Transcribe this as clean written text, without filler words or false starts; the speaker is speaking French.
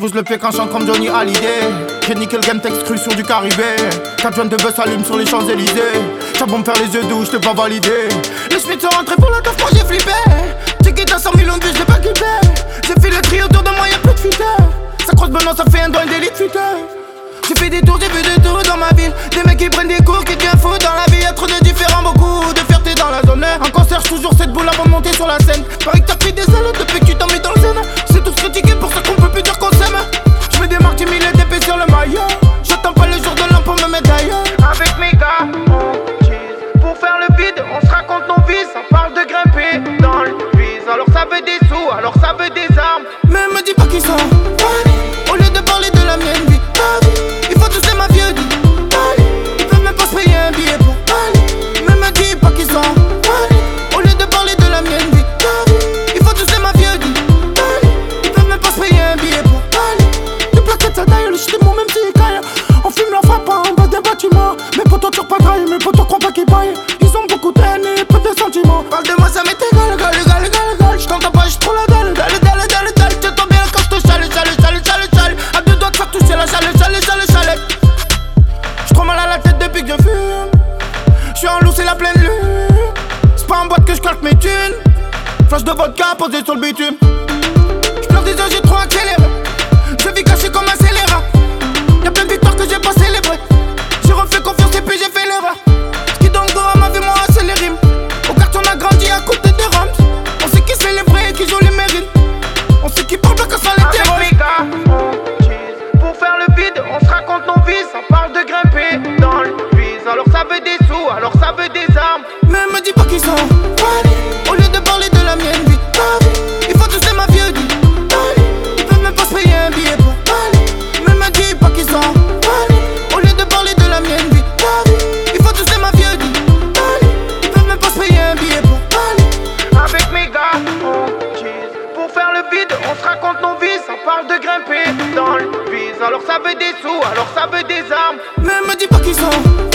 J'pousse le pied quand je chante comme Johnny Hallyday. J'ai niqué le game texte cru sur du Caribé. 4 joints de buzz s'allument sur les Champs-Élysées. T'as beau me faire les yeux doux, j't'ai pas validé. Les Schmitt sont rentrés pour la taf, moi j'ai flippé. J'ai quitté à 100 millions de vues, j'l'ai pas quitté. J'ai fait le tri autour de moi, y'a plus de futeur. Ça croise maintenant, ça fait un doigt d'élite futeur. J'ai fait des tours, j'ai vu des tours dans ma ville. Des mecs qui prennent des cours, qui deviennent fous dans la vie. Y'a trop de différents, beaucoup de fierté dans la zone. En concert, toujours cette boule avant de monter sur la scène. Pareil que t'as pris des ailes depuis que tu t'en mis dans le zen. C'est tous critiqué pour ça qu'on peut plus dire qu'on s'aime. J'me démarque, j'ai mis les DP sur le maillot. J'attends pas le jour de l'an pour me mettre ailleurs. Avec mes gars, on tease. Pour faire le vide, on se raconte nos vies. Ça parle de grimper dans le vise. Alors ça veut des sous, alors ça veut des armes. Mais me dis pas qu'ils sont au lieu de parler de la mienne vie. Il faut tous les ma vieux dit. Ils peuvent même pas se payer un billet pour parler. Mais me dis pas qu'ils sont au lieu de parler de la mienne vie. Il faut tous les ma vieux dit. Ils peuvent même pas se payer un billet pour parler. Des plaquettes ça taille, le shit est mon même si caille. On fume la frappe en bas des bâtiments. Mes potos tirent pas graille, mes potos croient pas qu'ils paillent. Ils ont beaucoup de haine et peu de sentiments. Parle de moi ça m'est égal, égal, égal, égal, égal. J't'entends pas, j'suis trop la dalle, dalle, dalle, dalle, dalle. T'entends bien quand j'te chale, chale, chale, chale, chale. À deux doigts de faire toucher la chale, chale, chale, chale. J'suis trop mal à la tête depuis que je fume. J'suis en loup, c'est la pleine lune. C'est pas en boîte que j'calque mes thunes. Flash de vodka posé sur le bitume. J'pleure des yeux, j'ai trop accéléré. Je vis caché comme un scélérat. Y'a plein de victoires que j'ai pas célébrées. J'ai refait confiance et puis j'ai fait l'erreur. Ce qui donne go à ma vie, moi c'est les rimes. Au quartier on a grandi à côté des Rams. On sait qui c'est les vrais et qui jouent les mérines. On sait qui parle pas quand ça les terrains. Avec mes gars, on tease. Pour faire le vide, on se raconte nos vies. Ça parle de grimper dans le vise. Alors ça veut des sous, alors ça veut des armes. Mais me dis pas qu'ils sont au lieu de parler de la mienne vie. Il faut tous les ma vieux dit. Ils peuvent même pas se payer un billet pour parler. Mais me dis pas qu'ils sont au lieu de parler de la mienne vie. Il faut tous les ma vieux dit. Ils peuvent même pas se payer un billet pour parler. Avec mes gars, on tease. Pour faire le vide, on se raconte nos vies. Ça parle de grimper dans le vise. Alors ça veut des sous, alors ça veut des armes. Mais me dis pas qu'ils sont